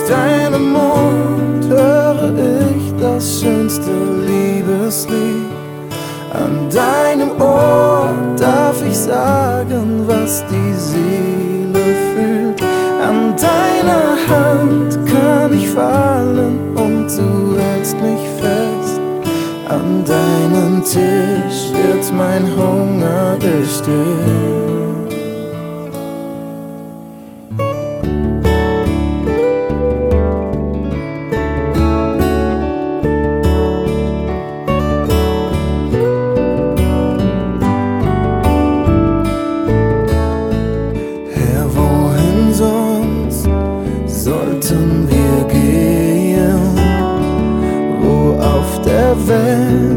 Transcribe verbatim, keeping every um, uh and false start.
deinem Mund höre ich das schönste Liebeslied. An deinem Ohr darf ich sagen, was die Seele fühlt. An deiner Hand kann ich fallen und du hältst mich fest. An deinem Tisch wird mein Hunger gestillt. Sollten wir gehen, wo auf der Welt